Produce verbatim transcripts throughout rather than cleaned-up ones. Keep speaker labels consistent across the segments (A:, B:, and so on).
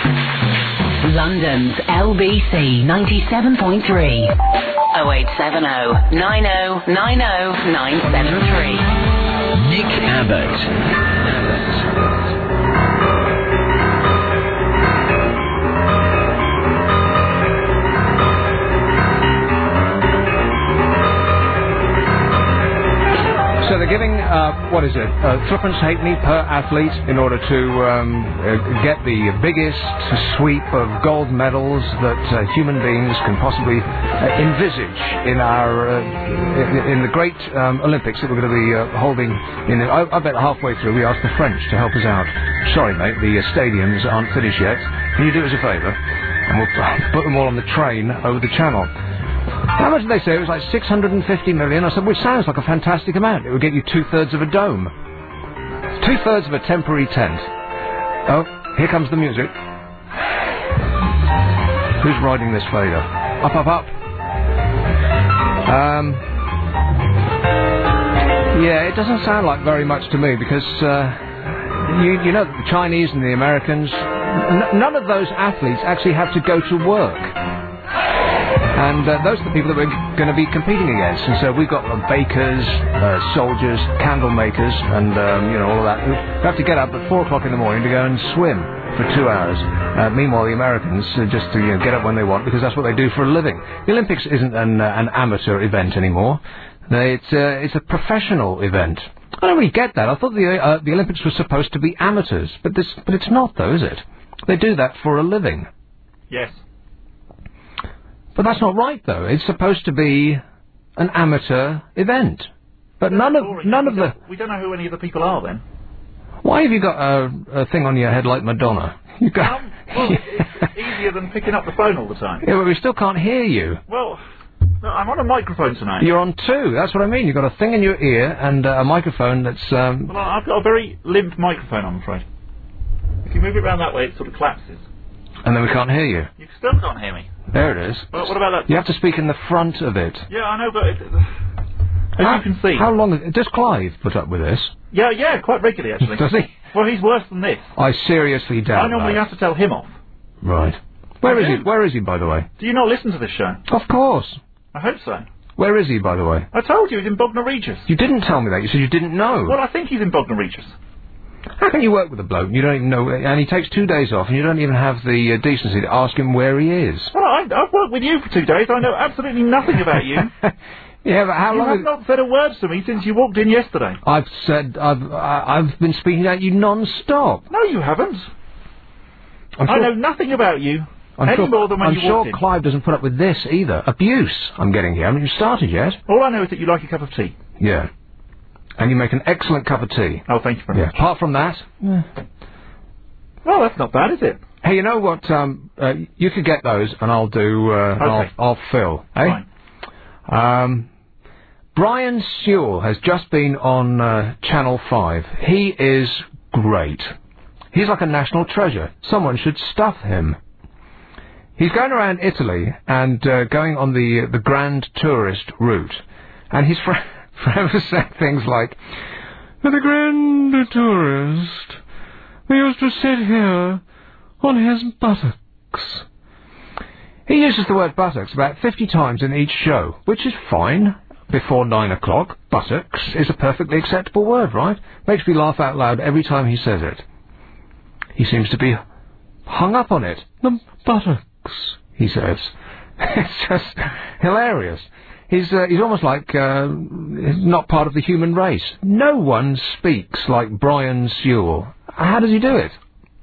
A: London's L B C ninety-seven point three. oh eight seven oh, nine oh nine oh, nine seven three.
B: Nick Abbott. Abbott.
C: So they're giving, uh, what is it, uh, threepence halfpenny per athlete in order to um, uh, get the biggest sweep of gold medals that uh, human beings can possibly uh, envisage in our, uh, in the great um, Olympics that we're going to be uh, holding in. I, I bet halfway through we asked the French to help us out. Sorry, mate, the uh, stadiums aren't finished yet. Can you do us a favour? And we'll put them all on the train over the channel. How much did they say? It was like six hundred fifty million. I said, which sounds like a fantastic amount. It would get you two-thirds of a dome. Two-thirds of a temporary tent. Oh, here comes the music. Who's riding this fader? Up, up, up. Um, yeah, it doesn't sound like very much to me because, uh, you, you know, the Chinese and the Americans, n- none of those athletes actually have to go to work. And uh, those are the people that we're g- going to be competing against. And so we've got uh, bakers, uh, soldiers, candle makers, and, um, you know, all of that. Who have to get up at four o'clock in the morning to go and swim for two hours. Uh, meanwhile, the Americans uh, just to, you know, get up when they want because that's what they do for a living. The Olympics isn't an, uh, an amateur event anymore. It's, uh, it's a professional event. I don't really get that. I thought the, uh, the Olympics were supposed to be amateurs. But, this, but it's not, though, is it? They do that for a living.
D: Yes.
C: But that's not right, though. It's supposed to be an amateur event. But none of none of the...
D: We don't know who any of the people are, then.
C: Why have you got a, a thing on your head like Madonna? You got...
D: Um, well, it's easier than picking up the phone all the time.
C: Yeah, but we still can't hear you.
D: Well, no, I'm on a microphone tonight.
C: You're on two. That's what I mean. You've got a thing in your ear and uh, a microphone that's... Um...
D: Well, I've got a very limp microphone, I'm afraid. If you move it around that way, it sort of collapses.
C: And then we can't hear you.
D: You still can't hear me.
C: There it is.
D: Well, what about that?
C: You have to speak in the front of it.
D: Yeah, I know, but it, as
C: how,
D: you can see...
C: How long... Does Clive put up with this?
D: Yeah, yeah, quite regularly, actually.
C: Does he?
D: Well, he's worse than this.
C: I seriously doubt
D: I normally
C: that.
D: have to tell him off.
C: Right. Where
D: I
C: is
D: do.
C: he? Where is he, by the way?
D: Do you not listen to this show?
C: Of course.
D: I hope so.
C: Where is he, by the way?
D: I told you, he's in Bognor Regis.
C: You didn't tell me that. You said you didn't know.
D: Well, I think he's in Bognor Regis.
C: How can you work with a bloke and you don't even know, and he takes two days off and you don't even have the uh, decency to ask him where he is?
D: Well, I, I've worked with you for two days. I know absolutely nothing about you.
C: Yeah, but how
D: you
C: long...
D: have not said a word to me since you walked in yesterday.
C: I've said... I've I, I've been speaking at you non-stop.
D: No, you haven't.
C: I'm
D: I
C: sure,
D: know nothing about you
C: I'm
D: any
C: sure,
D: more than when
C: I'm
D: you
C: sure
D: walked in.
C: Clive doesn't put up with this either. Abuse I'm getting here. I haven't even started yet.
D: All I know is that you like a cup of tea.
C: Yeah. And you make an excellent cup of tea.
D: Oh, thank you very
C: Yeah.
D: much.
C: Apart from that... Yeah.
D: Well, that's not bad, is it?
C: Hey, you know what? Um, uh, you could get those, and I'll do. Uh,
D: Okay.
C: I'll, I'll fill. Eh?
D: Fine.
C: Um, Brian Sewell has just been on uh, Channel Five. He is great. He's like a national treasure. Someone should stuff him. He's going around Italy and uh, going on the the grand tourist route, and he's for- forever saying things like, "The grand tourist. He used to sit here on his buttocks." He uses the word buttocks about fifty times in each show, which is fine. Before nine o'clock, buttocks is a perfectly acceptable word, right? Makes me laugh out loud every time he says it. He seems to be hung up on it. The buttocks, he says. It's just hilarious. He's uh, he's almost like uh, not part of the human race. No one speaks like Brian Sewell. How does he do it?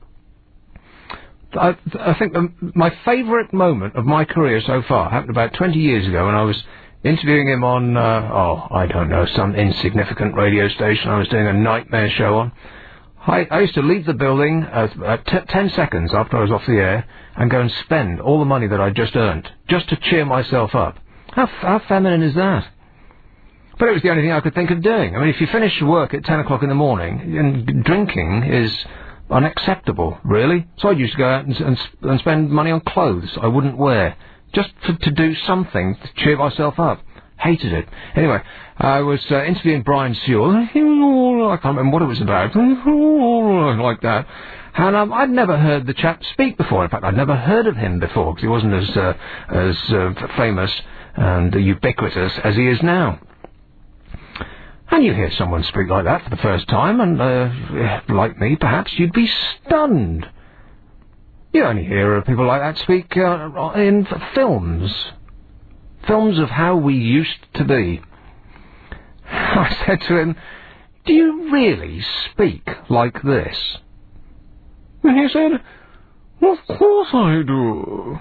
C: I, I think the, my favourite moment of my career so far happened about twenty years ago when I was interviewing him on, uh, oh, I don't know, some insignificant radio station I was doing a nightmare show on. I, I used to leave the building uh, uh, t- ten seconds after I was off the air and go and spend all the money that I'd just earned, just to cheer myself up. How, f- how feminine is that? But it was the only thing I could think of doing. I mean, if you finish work at ten o'clock in the morning, and drinking is unacceptable, really. So I used to go out and, and, and spend money on clothes I wouldn't wear, just for, to do something to cheer myself up. Hated it. Anyway, I was uh, interviewing Brian Sewell. He was all, I can't remember what it was about. Like that. And um, I'd never heard the chap speak before. In fact, I'd never heard of him before, because he wasn't as, uh, as uh, famous and ubiquitous as he is now. And you hear someone speak like that for the first time, and, uh, like me, perhaps, you'd be stunned. You only hear uh, people like that speak uh, in films. Films of how we used to be. I said to him, "Do you really speak like this?" And he said, "Of course I do."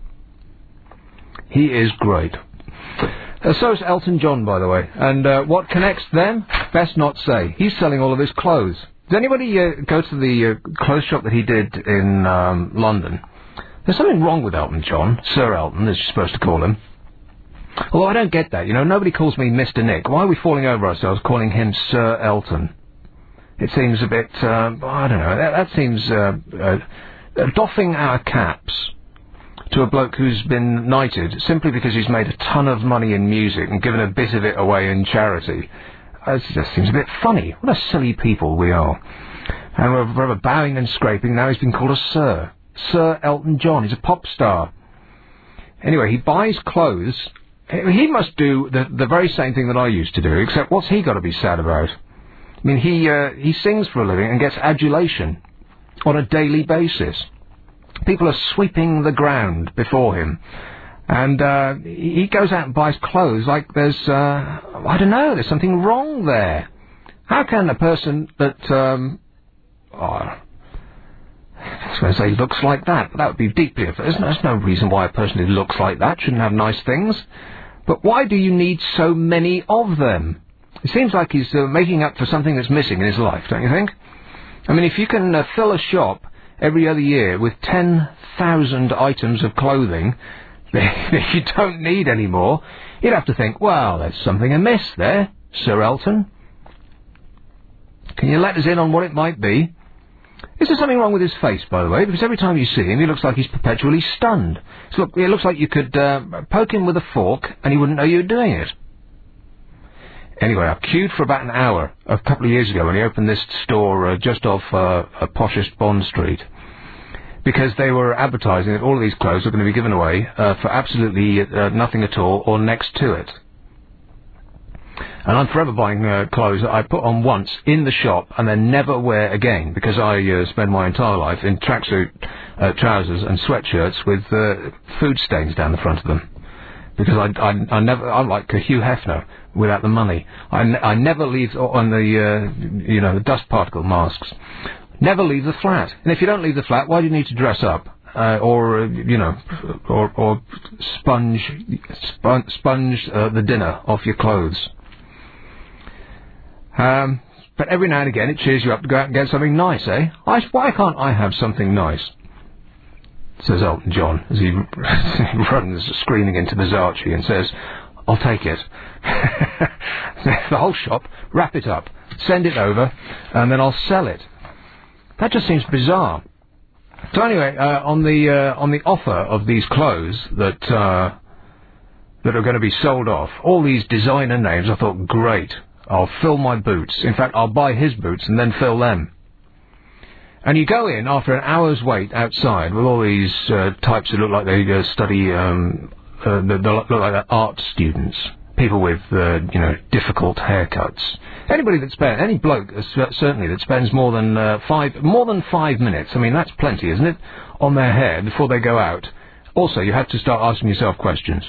C: He is great. Uh, so is Elton John, by the way. And uh, what connects them? Best not say. He's selling all of his clothes. Does anybody uh, go to the uh, clothes shop that he did in um, London? There's something wrong with Elton John. Sir Elton, as you're supposed to call him. Although I don't get that. You know, nobody calls me Mister Nick. Why are we falling over ourselves calling him Sir Elton? It seems a bit, uh, I don't know, that, that seems uh, uh, doffing our caps to a bloke who's been knighted simply because he's made a ton of money in music and given a bit of it away in charity. Uh, it just seems a bit funny. What a silly people we are. And we're forever bowing and scraping. Now he's been called a Sir. Sir Elton John. He's a pop star. Anyway, he buys clothes. He must do the, the very same thing that I used to do, except what's he got to be sad about? I mean, he uh, he sings for a living and gets adulation on a daily basis. People are sweeping the ground before him. And uh, he goes out and buys clothes like there's, uh, I don't know, there's something wrong there. How can a person that, um, oh, I was going to say looks like that, but that would be deeply, there's no, there's no reason why a person who looks like that shouldn't have nice things. But why do you need so many of them? It seems like he's uh, making up for something that's missing in his life, don't you think? I mean, if you can uh, fill a shop every other year with ten thousand items of clothing that you don't need anymore, you'd have to think, well, there's something amiss there, Sir Elton. Can you let us in on what it might be? Is there something wrong with his face, by the way? Because every time you see him, he looks like he's perpetually stunned. So look, it looks like you could uh, poke him with a fork and he wouldn't know you were doing it. Anyway, I queued for about an hour a couple of years ago when he opened this store uh, just off uh, a poshest Bond Street, because they were advertising that all of these clothes are going to be given away uh, for absolutely uh, nothing at all or next to it. And I'm forever buying uh, clothes that I put on once in the shop and then never wear again, because I uh, spend my entire life in tracksuit uh, trousers and sweatshirts with uh, food stains down the front of them. Because I, I, I never, I'm like Hugh Hefner without the money. I, n- I never leave on the, uh, you know, the dust particle masks. Never leave the flat. And if you don't leave the flat, why do you need to dress up? Uh, or, uh, you know, or, or sponge, spon- sponge uh, the dinner off your clothes. Um, but every now and again it cheers you up to go out and get something nice, eh? I, why can't I have something nice? Says Elton John as he runs screaming into Versace and says, "I'll take it." The whole shop, wrap it up, send it over, and then I'll sell it. That just seems bizarre. So anyway, uh, on the uh, on the offer of these clothes that uh, that are going to be sold off, all these designer names, I thought, great, I'll fill my boots. In fact, I'll buy his boots and then fill them. And you go in after an hour's wait outside with all these uh, types who look like they uh, study, um, uh, they look like they're art students, people with, uh, you know, difficult haircuts. Anybody that spends, any bloke uh, certainly that spends more than uh, five, more than five minutes, I mean, that's plenty, isn't it, on their hair before they go out. Also, you have to start asking yourself questions.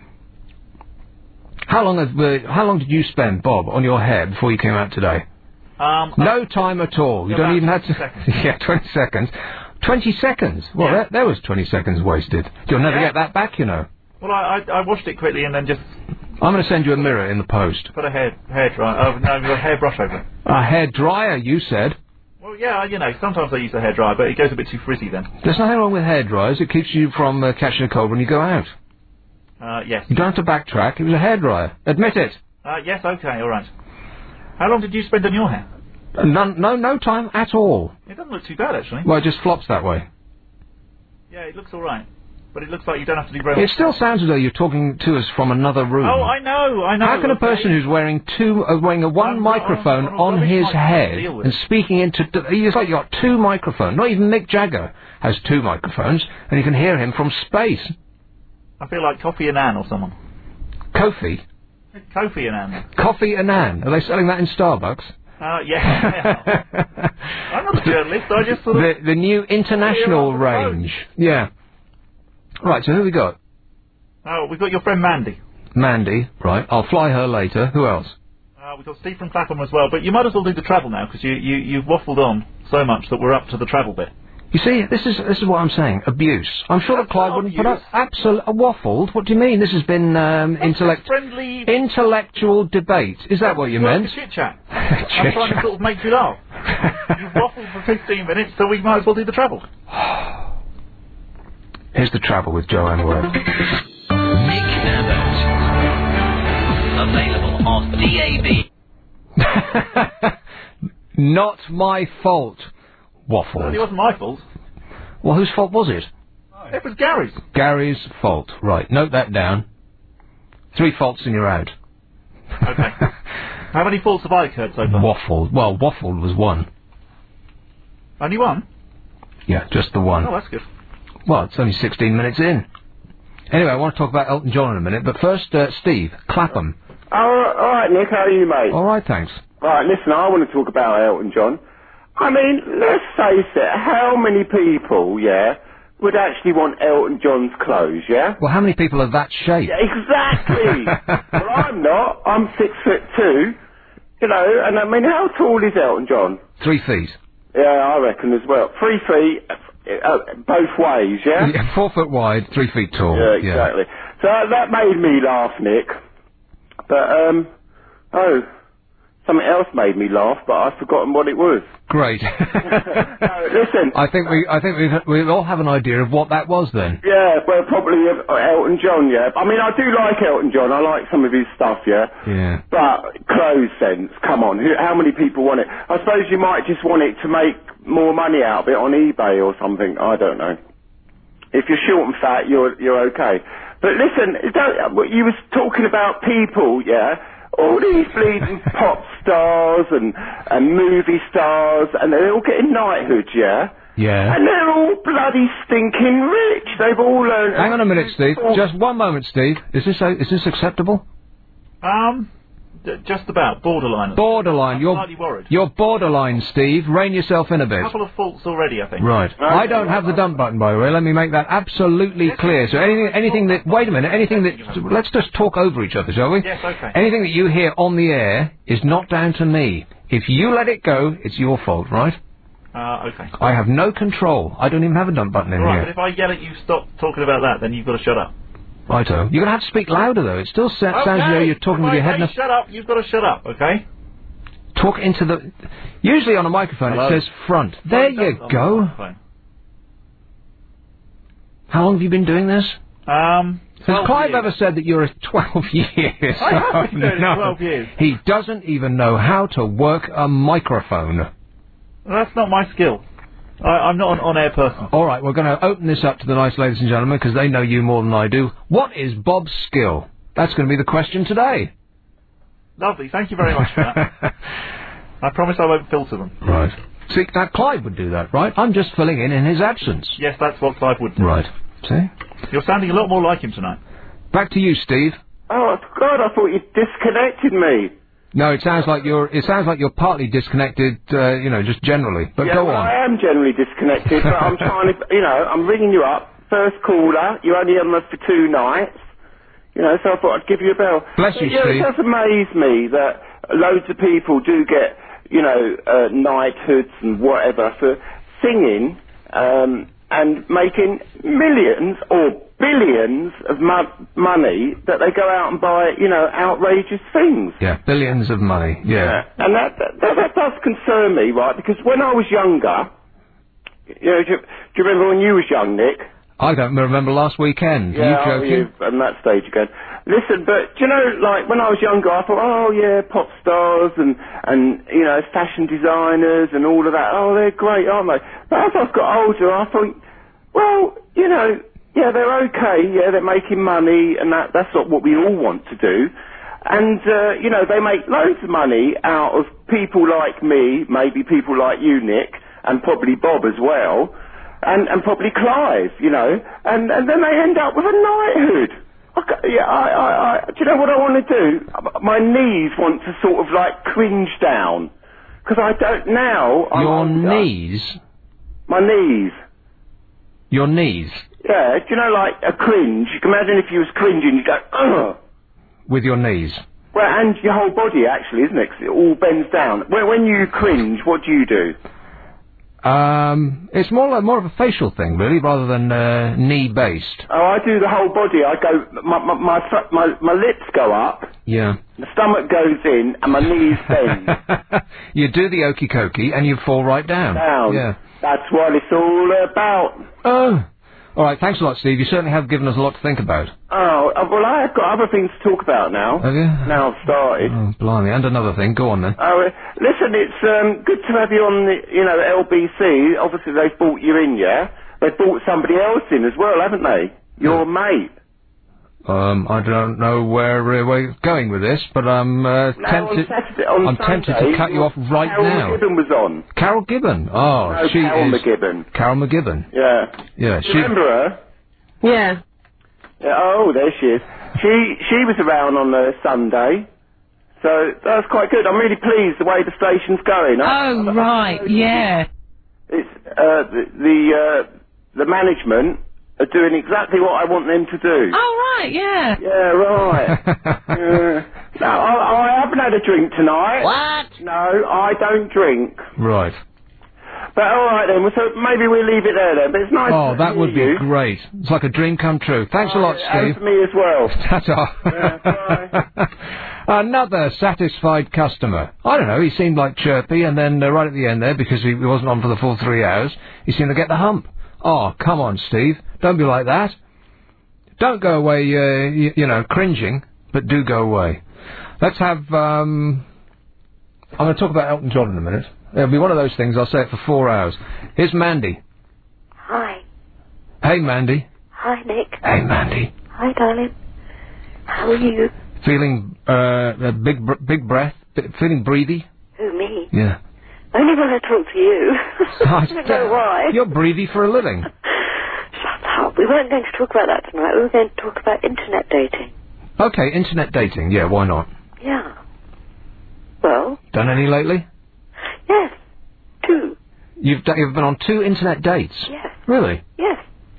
C: How long have, uh, how long did you spend, Bob, on your hair before you came out today?
D: Um,
C: no time at all. You don't even have to...
D: Seconds.
C: Yeah, twenty seconds. twenty seconds? Well,
D: Yeah.
C: there, there was twenty seconds wasted. You'll never
D: Yeah.
C: get that back, you know.
D: Well, I, I I washed it quickly and then just
C: I'm going to send you a mirror in the post.
D: put a hair hair dry. Oh no, a hair brush over it.
C: A hair dryer, you said.
D: Well, yeah, you know, sometimes I use a hair dryer, but it goes a bit too frizzy then.
C: There's nothing wrong with hair dryers. It keeps you from uh, catching a cold when you go out.
D: Uh, yes.
C: You don't have to backtrack. It was a hair dryer. Admit it.
D: Uh, yes. Okay. All right. How long did you spend on your hair?
C: None, no, no time at all.
D: It doesn't look too bad actually.
C: Well, it just flops that way.
D: Yeah, it looks all right. But it looks like you don't have to do very
C: It
D: much.
C: still sounds as though you're talking to us from another room.
D: Oh, I know, I know.
C: How can a
D: okay.
C: person who's wearing two, uh, wearing a one
D: I'm-
C: microphone
D: I'm- I'm a
C: on
D: rubbish
C: his
D: microphone to
C: head
D: deal with.
C: and speaking into, it's like you got two microphones. Not even Mick Jagger has two microphones, and you can hear him from space.
D: I feel like Kofi Annan or someone.
C: Kofi,
D: Kofi Annan.
C: Coffee Annan. Are they selling that in Starbucks?
D: Uh, yeah. I'm not a journalist, I just sort of...
C: the the new international
D: Hear on the phone.
C: range. Yeah. Right. So who we got?
D: Oh, we've got your friend Mandy.
C: Mandy. Right. I'll fly her later. Who else?
D: Uh, we've got Steve from Clapham as well, but you might as well do the travel now, because you, you, you've waffled on so much that we're up to the travel bit.
C: You see, this is this is what I'm saying. Abuse. I'm sure that
D: That's
C: Clive
D: not
C: wouldn't put up
D: abuse.
C: absolute waffled. What do you mean? This has been um, intellect
D: Friendly...
C: intellectual debate. Is that what you meant?
D: Chit-chat. I'm trying to sort of make you laugh. You've waffled for fifteen minutes, so we might as well do the travel.
C: Here's the travel with Joanne Webb.
B: Nick Abbott. Available off D A B.
C: Not my fault.
D: Well,
C: Waffled.
D: it wasn't my fault.
C: Well, whose fault was it?
D: It was Gary's.
C: Gary's fault. Right. Note that down. Three faults and you're out.
D: Okay. How many faults have I occurred so far?
C: Waffled. Well, waffled was one.
D: Only one?
C: Yeah, just the one.
D: Oh, that's good.
C: Well, it's only sixteen minutes in. Anyway, I want to talk about Elton John in a minute, but first, uh, Steve, Clapham.
E: Oh, all right, Nick, how are you, mate?
C: All right, thanks.
E: All right, listen, I want to talk about Elton John. I mean, let's face it, how many people, yeah, would actually want Elton John's clothes, yeah?
C: Well, how many people are that shape?
E: Yeah, exactly! Well, I'm not. I'm six foot two, you know, and I mean, how tall is Elton John?
C: Three feet.
E: Yeah, I reckon as well. Three feet, uh, both ways, yeah?
C: Yeah, four foot wide, three feet tall.
E: Yeah, exactly. So that made me laugh, Nick. But, um, oh, something else made me laugh, but I've forgotten what it was.
C: Great.
E: No, listen.
C: I think we, I think we, we all have an idea of what that was then.
E: Yeah, well, probably uh, Elton John, yeah. I mean, I do like Elton John. I like some of his stuff, yeah.
C: Yeah.
E: But clothes sense, come on. Who, how many people want it? I suppose you might just want it to make more money out of it on eBay or something. I don't know. If you're short and fat, you're you're okay. But listen, don't, you was talking about people, yeah. All these bleeding pop stars and, and movie stars, and they're all getting knighthoods, yeah?
C: Yeah.
E: And they're all bloody stinking rich. They've all earned...
C: Hang on a minute, Steve. Just one moment, Steve. Is this a, is this acceptable?
D: Um, d- just about. Borderline.
C: Borderline.
D: I'm
C: You're
D: slightly worried.
C: You're borderline, Steve. Rein yourself in a
D: A
C: bit.
D: couple of faults already, I think.
C: Right. I don't have the dump button, by the way. Let me make that absolutely clear. So anything, anything that... Wait a minute. Anything that... Let's just talk over each other, shall we?
D: Yes, okay.
C: Anything that you hear on the air is not down to me. If you let it go, it's your fault, right?
D: Uh, okay.
C: I have no control. I don't even have a dump button in
D: Right,
C: here.
D: but if I yell at you, stop talking about that, then you've got to shut up.
C: Righto. You're going to have to speak louder, though. It still sa-
D: Okay.
C: sounds as though you're talking with your head in
D: Okay,
C: a...
D: shut up. You've got to shut up, okay?
C: Talk into the... Usually on a microphone
D: Hello?
C: it says front. There
D: Don't-
C: you
D: don't-
C: go.
D: Fine.
C: How long have you been doing this?
D: Um,
C: Has
D: twelve
C: Clive
D: years.
C: ever said that you're a twelve years?
D: I have been doing it
C: No.
D: twelve years.
C: He doesn't even know how to work a microphone.
D: Well, that's not my skill. I, I'm not an on-air person.
C: All right, we're going to open this up to the nice ladies and gentlemen because they know you more than I do. What is Bob's skill? That's going to be the question today.
D: Lovely. Thank you very much for that. I promise I won't filter them.
C: Right. See, now Clive would do that, right? I'm just filling in in his absence.
D: Yes, that's what Clive would do.
C: Right. See?
D: You're sounding a lot more like him tonight.
C: Back to you, Steve.
E: Oh, God, I thought you disconnected me.
C: No, it sounds like you're. It sounds like you're partly disconnected. Uh, you know, just generally. But
E: yeah,
C: go
E: well,
C: on.
E: I am generally disconnected, but I'm trying to, you know, I'm ringing you up. First caller, you're only on us for two nights. You know, so I thought I'd give you a bell.
C: Bless
E: But,
C: you,
E: yeah,
C: Steve.
E: it does amaze me that loads of people do get, you know, uh, knighthoods and whatever for singing um, and making millions or billions of mo- money that they go out and buy, you know, outrageous things.
C: Yeah, billions of money. Yeah.
E: And that, that, that, that does concern me, right? Because when I was younger, you know, do you, do you remember when you was young, Nick?
C: I don't remember last weekend.
E: Yeah,
C: Are you
E: oh,
C: joking?
E: you, and that stage again. Listen, but do you know, like when I was younger, I thought, oh yeah, pop stars and and you know, fashion designers and all of that. Oh, they're great, aren't they? But as I've got older, I thought, well, you know, Yeah, they're okay. Yeah, they're making money, and that, that's not what we all want to do. And, uh, you know, they make loads of money out of people like me, maybe people like you, Nick, and probably Bob as well, and, and probably Clive, you know, and, and then they end up with a knighthood. I, ca- yeah, I, I, I, do you know what I want to do? My knees want to sort of like cringe down. Because I don't now... I'm
C: Your
E: older.
C: knees?
E: My knees.
C: Your knees?
E: Yeah, do you know, like, a cringe? You can imagine if you was cringing, you go, ugh.
C: With your knees?
E: Well, and your whole body, actually, isn't it? 'Cause it all bends down. When, when you cringe, what do you do?
C: Um, it's more like more of a facial thing, really, rather than uh, knee-based.
E: Oh, I do the whole body. I go, my, my, my, th- my, my lips go up,
C: Yeah.
E: the stomach goes in, and my knees bend
C: You do the okey cokey and you fall right down.
E: down.
C: Yeah.
E: That's what it's all about.
C: Oh. All right, thanks a lot, Steve. You certainly have given us a lot to think about.
E: Oh, uh, well, I've got other things to talk about now.
C: Have you?
E: Now I've started.
C: Oh, blimey. And another thing. Go on, then.
E: Oh, uh, listen, it's um, good to have you on the, you know, L B C. Obviously, they've brought you in, yeah? They've brought somebody else in as well, haven't they? Your mate.
C: Um, I don't know where uh, we're going with this, but I'm uh,
E: No,
C: tempted.
E: on Saturday, on
C: I'm
E: Sunday,
C: tempted to cut you off right
E: Carol
C: now.
E: McGibbon was on.
C: Carol Gibbon. Oh,
E: No,
C: she
E: Carol
C: is.
E: McGibbon.
C: Carol McGibbon.
E: Yeah.
C: Yeah,
E: Do
C: she.
E: you remember her?
F: Yeah.
E: Yeah, oh, there she is. She she was around on uh, Sunday, so that's quite good. I'm really pleased the way the station's going. I-
F: Oh,
E: I-
F: right, yeah.
E: It's uh, the the, uh, the management are doing exactly what I want them to do.
F: Oh, right, yeah.
E: Yeah, right. yeah. No, I, I haven't had a drink tonight.
F: What?
E: No, I don't drink.
C: Right.
E: But all right then, well, so maybe we'll leave it there then. But it's nice
C: Oh,
E: to
C: that
E: hear
C: would be
E: you.
C: great. It's like a dream come true. Thanks a lot,
E: And
C: Steve.
E: for me as well.
C: Ta-ta.
E: Yeah, bye.
C: Another satisfied customer. I don't know, he seemed like chirpy, and then uh, right at the end there, because he wasn't on for the full three hours, he seemed to get the hump. Oh, come on, Steve. Don't be like that. Don't go away, uh, you, you know, cringing, but do go away. Let's have, um... I'm going to talk about Elton John in a minute. It'll be one of those things, I'll say it for four hours. Here's Mandy.
G: Hi.
C: Hey, Mandy.
G: Hi, Nick.
C: Hey, Mandy.
G: Hi, darling. How are you?
C: Feeling, uh, a big, br- big breath? B- feeling breathy?
G: Who, me?
C: Yeah.
G: Only when I talk to you. I don't know why.
C: You're breathy for a living.
G: Shut up. We weren't going to talk about that tonight. We were going to talk about internet dating.
C: Okay, internet dating. Yeah, why not?
G: Yeah. Well?
C: Done any lately?
G: Yes. Two.
C: You've, d- you've been on two internet dates?
G: Yes.
C: Really?
G: Yes.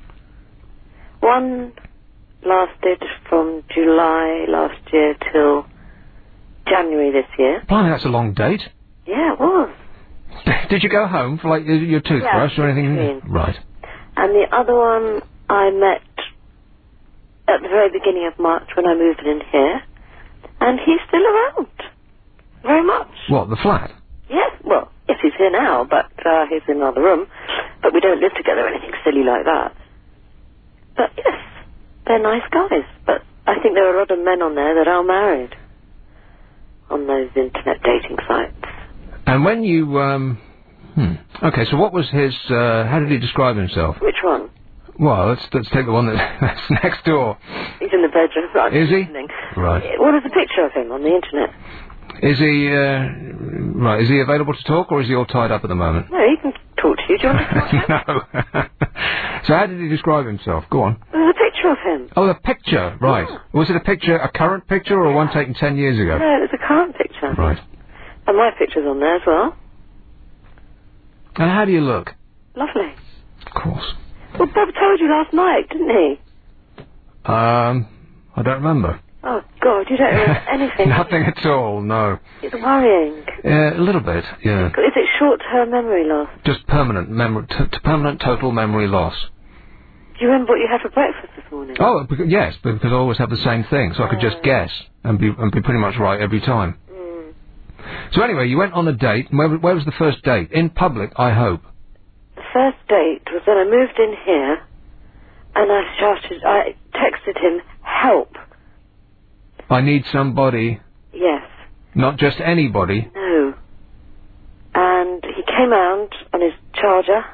G: One lasted from July last year till January this year.
C: Blimey, that's a long date.
G: Yeah, it was.
C: Did you go home for, like, your- your toothbrush
G: Yeah,
C: or anything?
G: between.
C: Right.
G: And the other one I met at the very beginning of March when I moved in here. And he's still around. Very much.
C: What, the flat?
G: Yes, well, yes, he's here now, but uh, he's in another room. But we don't live together or anything silly like that. But yes, they're nice guys. But I think there are a lot of men on there that are married on those internet dating sites.
C: And when you, um... Hmm. Okay, so what was his, uh... how did he describe himself?
G: Which one?
C: Well, let's, let's take the one that, that's next door.
G: He's in the bedroom. Right,
C: Is he?
G: listening.
C: Right.
G: What is a picture of him on the internet?
C: Is he, uh... Right, is he available to talk, or is he all tied up at the moment?
G: No, he can talk to you. Do you want to talk to him?
C: No. So how did he describe himself? Go on.
G: There's a picture of him.
C: Oh, the picture, right.
G: Yeah.
C: Was it a picture, a current picture, or one taken ten years ago?
G: No, it's a current picture.
C: Right.
G: And my picture's on there as well.
C: And how do you look?
G: Lovely.
C: Of course.
G: Well, Bob told you last night, didn't he?
C: Um, I don't remember.
G: Oh, God, you don't remember anything.
C: Nothing at all, no.
G: It's worrying.
C: Uh, a little bit, yeah.
G: Is it short-term memory loss?
C: Just permanent memory, t- t- permanent total memory loss.
G: Do you remember what you had for breakfast this morning?
C: Oh, because, yes, because I always have the same thing, so I could just
G: Uh.
C: guess and be and be pretty much right every time.
G: Mm.
C: So anyway, you went on a date. Where, where was the first date? In public, I hope.
G: The first date was when I moved in here, and I shouted, I texted him, help.
C: I need somebody,
G: Yes.
C: not just anybody.
G: No. And he came round on his charger.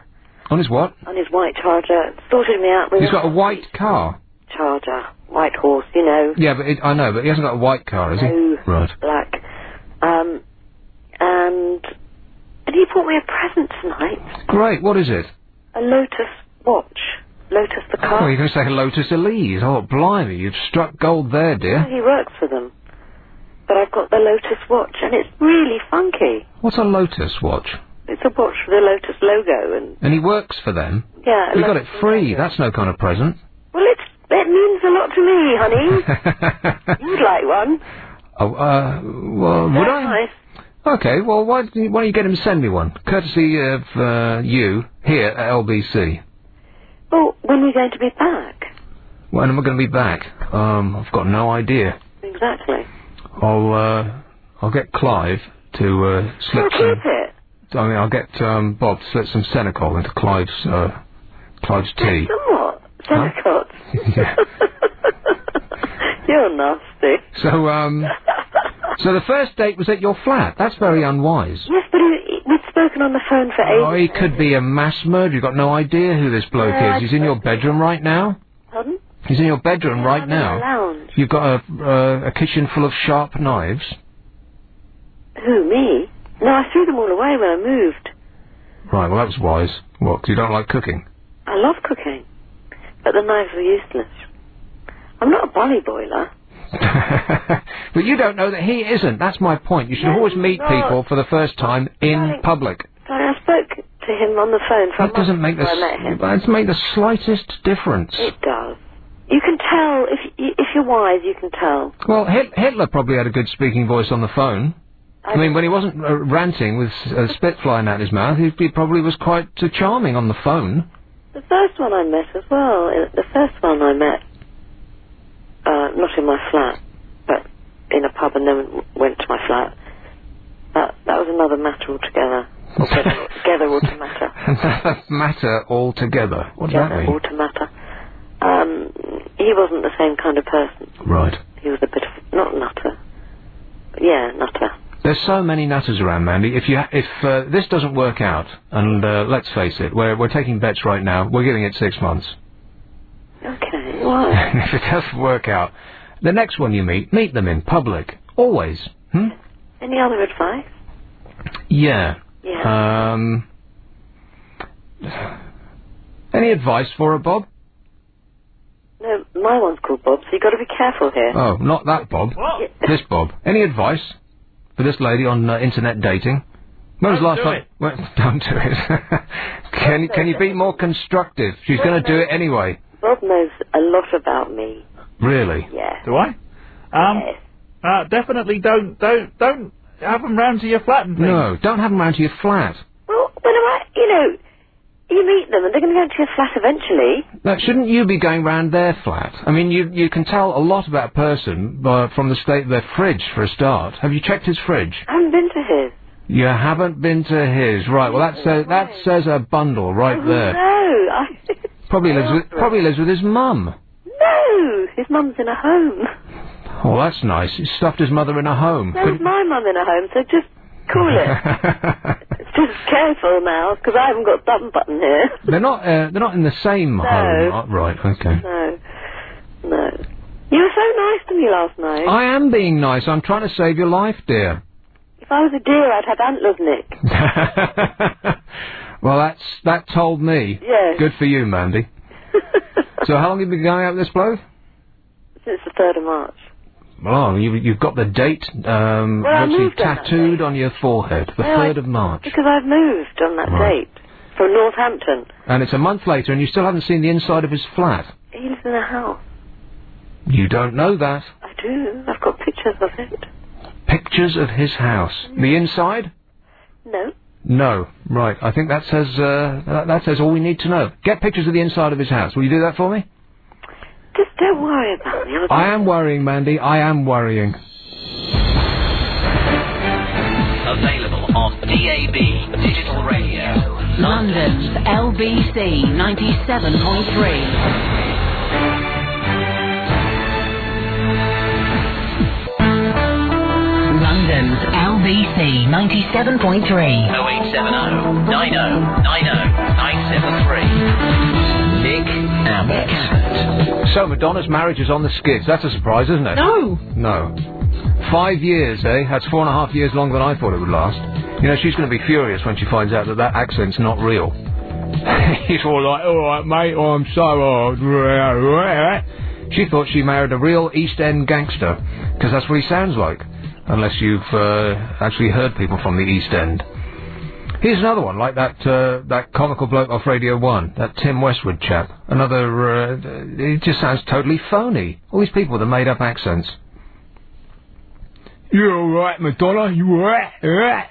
C: On his what?
G: On his white Charger. Sorted me out with
C: He's got a white car.
G: Charger. White horse, you know.
C: Yeah, but it, I know, but he hasn't got a white car, has he?
G: No,
C: Right.
G: black. Um, and, and he bought me a present tonight.
C: Great, what is it?
G: A Lotus watch. Lotus the car.
C: Oh, you're going to say a Lotus Elise. Oh, blimey, you've struck gold there, dear.
G: He works for them. But I've got the Lotus watch, and it's really funky.
C: What's a Lotus watch?
G: It's a watch with a Lotus logo, and
C: And he works for them?
G: yeah.
C: We got it
G: Lotus
C: free.
G: logo.
C: That's no kind of present.
G: Well, it's it means a lot to me, honey. You'd like one.
C: Oh, uh, well, would
G: Very
C: I?
G: nice.
C: Okay, well, why don't you, why don't you get him to send me one? Courtesy of uh, you here at L B C.
G: Well, when are we going to be back?
C: When am I going to be back? Um, I've got no idea.
G: Exactly.
C: I'll uh, I'll get Clive to uh, slip
G: I'll
C: some.
G: keep it.
C: I mean, I'll get um, Bob to slip some Senecol into Clive's uh, Clive's tea.
G: Somewhat. Senecott.
C: Yeah.
G: You're nasty.
C: So um, so the first date was at your flat. That's very unwise.
G: Yes, but he, we'd spoken on the phone for ages.
C: Oh, he could be a mass murderer. You've got no idea who this bloke
G: Yeah,
C: is. He's in your bedroom right now.
G: Pardon?
C: He's in your bedroom right
G: I'm in
C: now.
G: the lounge.
C: You've got a uh, a kitchen full of sharp knives.
G: Who, me? No, I threw them all away when I moved.
C: Right, well that was wise. What? 'Cause you don't like cooking?
G: I love cooking, but the knives were useless. I'm not a bully boiler.
C: But you don't know that he isn't. That's my point. You should
G: No,
C: always meet
G: not.
C: people for the first time in
G: Darling.
C: public.
G: Sorry, I spoke to him on the phone for a
C: That doesn't
G: month
C: make the
G: before I met him.
C: s- that doesn't make the slightest difference.
G: It does. You can tell, if y- if you're wise, you can tell.
C: Well, Hit- Hitler probably had a good speaking voice on the phone. I mean, when he wasn't uh, ranting with a spit flying out his mouth, he, he probably was quite uh, charming on the phone.
G: The first one I met as well, uh, the first one I met, uh, not in my flat, but in a pub and then w- went to my flat. That that was another matter altogether. Altogether, together automata.
C: Another matter altogether. What does that
G: Together
C: mean?
G: automata. Um, he wasn't the same kind of person.
C: Right.
G: He was a bit of, not nutter. Yeah, nutter.
C: There's so many nutters around, Mandy. If you ha- if uh, this doesn't work out, and uh, let's face it, we're we're taking bets right now. We're giving it six months.
G: Okay, why?
C: If it doesn't work out, the next one you meet, meet them in public. Always. Hmm?
G: Any other advice?
C: Yeah.
G: Yeah.
C: Um. Any advice for her, Bob?
G: No, my one's called Bob, so you've got to be careful here.
C: Oh, not that Bob.
D: What?
G: Yeah.
C: This Bob. Any advice for this lady on uh, internet dating? When was
D: Don't
C: the last
D: do
C: time?
D: it.
C: Well, don't do it. can you, can you be more constructive? She's going to do it anyway.
G: Bob knows a lot about me.
C: Really?
G: Yeah.
D: Do I? Um,
G: Yes.
D: uh, definitely don't, don't, don't have them round to your flat and things.
C: No, don't have them round to your flat.
G: Well, when I, you know, you meet them and they're going to go to your flat eventually.
C: Now, shouldn't you be going round their flat? I mean, you you can tell a lot about a person uh, from the state of their fridge, for a start. Have you checked his fridge?
G: I haven't been to his.
C: You haven't been to his, right? Well, that says that says a bundle right
G: Oh,
C: there.
G: no. I,
C: Probably lives with probably lives with his mum.
G: no, his mum's in a home.
C: Oh, that's nice. He stuffed his mother in a home.
G: There's
C: Could-
G: my mum in a home, so just cool it. Just careful now, because I haven't got button button here.
C: They're not. Uh, they're not in the same home. Oh, right. Okay.
G: No, no. You were so nice to me last night.
C: I am being nice. I'm trying to save your life, dear.
G: If I was a deer, I'd have antlers, Nick.
C: Well, that's that told me.
G: Yes.
C: Good for you, Mandy. So how long have you been going out with this bloke?
G: Since the third of March.
C: Well, you, you've got the date um,
G: Well, I
C: virtually
G: moved on that
C: tattooed
G: date.
C: on your forehead, the
G: No, I-
C: third of March.
G: Because I've moved on that
C: Right.
G: date. From Northampton.
C: And it's a month later, and you still haven't seen the inside of his flat.
G: He lives in a house.
C: You don't know that.
G: I do. I've got pictures of it.
C: Pictures of his house. The inside?
G: No.
C: No. Right. I think that says uh, that, that says all we need to know. Get pictures of the inside of his house. Will you do that for me?
G: Just don't worry about me. I'll
C: I am worrying, Mandy. I am worrying.
B: Available on D A B Digital Radio.
A: London's L B C ninety-seven point three. London. London's L B C ninety-seven point three.
B: oh eight seven oh, nine oh, nine oh, nine seven three. Nick and Cat.
C: So Madonna's marriage is on the skids. That's a surprise, isn't it?
F: No.
C: No. Five years, eh? That's four and a half years longer than I thought it would last. You know, she's going to be furious when she finds out that that accent's not real. He's all like, all right, mate, oh, I'm so old. She thought she married a real East End gangster, because that's what he sounds like, unless you've uh, actually heard people from the East End. Here's another one, like that uh, that comical bloke off Radio one, that Tim Westwood chap. Another, uh, it just sounds totally phony. All these people with the made-up accents. You all right, Madonna? You all right?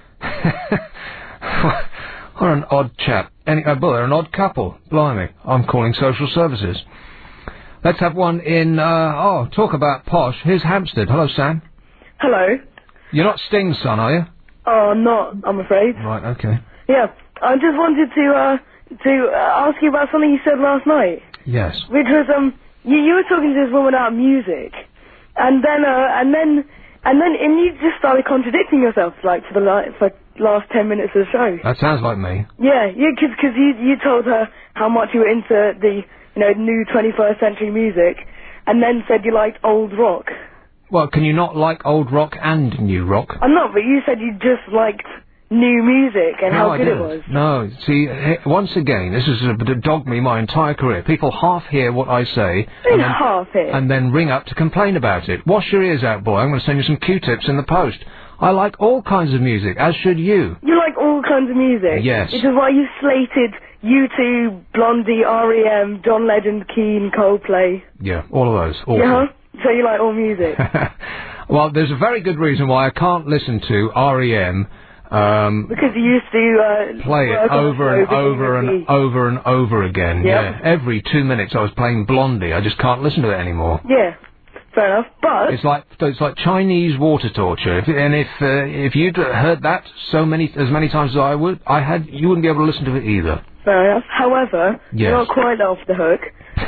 C: What an odd chap. Any, uh, well, they're an odd couple. Blimey. I'm calling social services. Let's have one in, uh, oh, talk about posh. Here's Hampstead. Hello, Sam.
H: Hello.
C: You're not Sting's son, are you?
H: Oh, I'm not, I'm afraid.
C: Right, okay.
H: Yeah, I just wanted to, uh, to uh, ask you about something you said last night.
C: Yes.
H: Which was, um, you, you were talking to this woman about music. And then, uh, and then, and then, and you just started contradicting yourself, like, for the la- for last ten minutes of the show.
C: That sounds like me.
H: Yeah, yeah, because cause you, you told her how much you were into the, you know, new twenty-first century music, and then said you liked old rock.
C: Well, can you not like old rock and new rock?
H: I'm not, but you said you just liked new music and
C: no,
H: how
C: I
H: good
C: didn't.
H: it was.
C: No, see, eh, once again, this has uh, dogged me my entire career. People half hear what I say and then,
H: half hear.
C: and then ring up to complain about it. Wash your ears out, boy. I'm going to send you some Q-tips in the post. I like all kinds of music, as should you.
H: You like all kinds of music?
C: Yes.
H: Which is why you slated U two, Blondie, R E M, John Legend, Keane, Coldplay.
C: Yeah, all of those. Awful.
H: Yeah? So you like all music?
C: Well, there's a very good reason why I can't listen to R E M. Um,
H: because you used to uh,
C: play it
H: work on
C: over
H: the
C: and
H: show
C: over and
H: being
C: over and over again.
H: Yep.
C: Yeah, every two minutes I was playing Blondie. I just can't listen to it anymore.
H: Yeah, fair enough. But
C: it's like it's like Chinese water torture. If, and if uh, if you'd heard that so many as many times as I would, I had you wouldn't be able to listen to it either.
H: Fair enough. However,
C: yes.
H: you're not quite off the hook.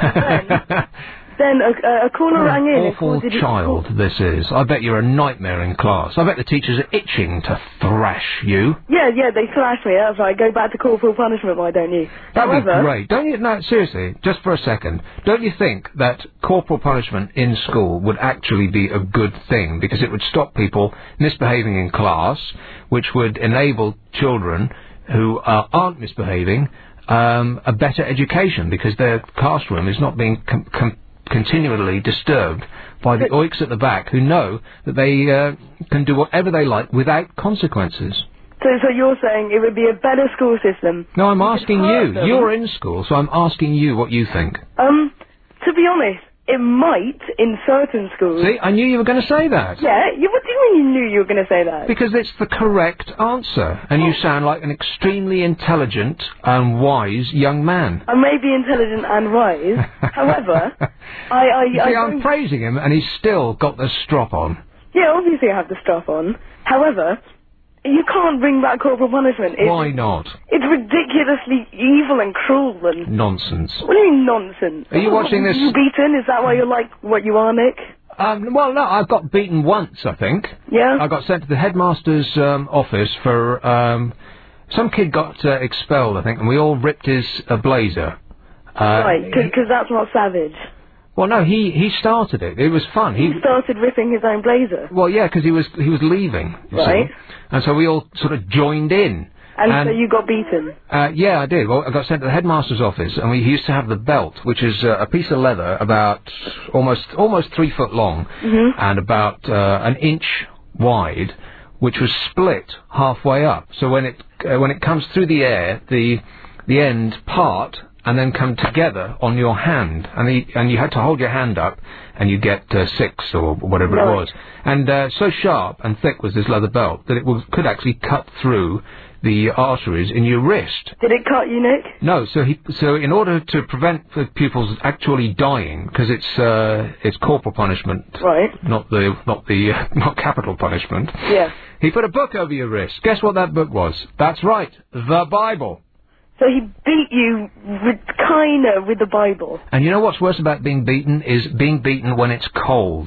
H: Then, then a, a caller rang in.
C: What an awful
H: and
C: child this is. I bet you're a nightmare in class. I bet the teachers are itching to thrash you.
H: Yeah, yeah, they thrashed me. That's right. Go back to corporal punishment, why don't you?
C: That'd
H: However,
C: be great. Don't you? No, seriously, just for a second. Don't you think that corporal punishment in school would actually be a good thing because it would stop people misbehaving in class, which would enable children who uh, aren't misbehaving um, a better education because their classroom is not being com- com- continually disturbed by the oiks at the back who know that they uh, can do whatever they like without consequences.
H: So, so you're saying it would be a better school system?
C: No, I'm asking you.
H: Them.
C: You're in school, so I'm asking you what you think.
H: Um, to be honest, it might in certain schools.
C: See, I knew you were going to say that.
H: Yeah, you, what do you mean you knew you were going to say that?
C: Because it's the correct answer, and you sound like an extremely intelligent and wise young man.
H: I may be intelligent and wise, however, I... I,
C: See,
H: I
C: I'm praising him, and he's still got the strop on.
H: Yeah, obviously I have the strap on. However, you can't bring back corporal punishment. It's,
C: Why not?
H: It's ridiculously evil and cruel and...
C: Nonsense.
H: What do you mean nonsense?
C: Are you watching this...
H: You beaten? Is that why you're like what you are, Nick?
C: Um, well, no, I've got beaten once, I think.
H: Yeah?
C: I got sent to the headmaster's um, office for... Um, some kid got uh, expelled, I think, and we all ripped his uh, blazer. Uh,
H: right, because that's not savage.
C: Well, no, he, he started it. It was fun.
H: He, he started ripping his own blazer.
C: Well, yeah, because he was he was leaving. You
H: right.
C: See? And so we all sort of joined in.
H: And,
C: and
H: so you got beaten.
C: Uh, yeah, I did. Well, I got sent to the headmaster's office, and we used to have the belt, which is uh, a piece of leather about almost almost three foot long
H: mm-hmm.
C: and about uh, an inch wide, which was split halfway up. So when it uh, when it comes through the air, the the end part. And then come together on your hand, and the, and you had to hold your hand up, and you get uh, six or whatever
H: right.
C: it was. And uh, so sharp and thick was this leather belt that it was, could actually cut through the arteries in your wrist.
H: Did it cut you, Nick?
C: No. So he so in order to prevent the pupils actually dying, because it's uh, it's corporal punishment,
H: right?
C: Not the not the uh, not capital punishment.
H: Yeah.
C: He put a book over your wrist. Guess what that book was? That's right, the Bible.
H: So he beat you with, kinda with the Bible.
C: And you know what's worse about being beaten is being beaten when it's cold.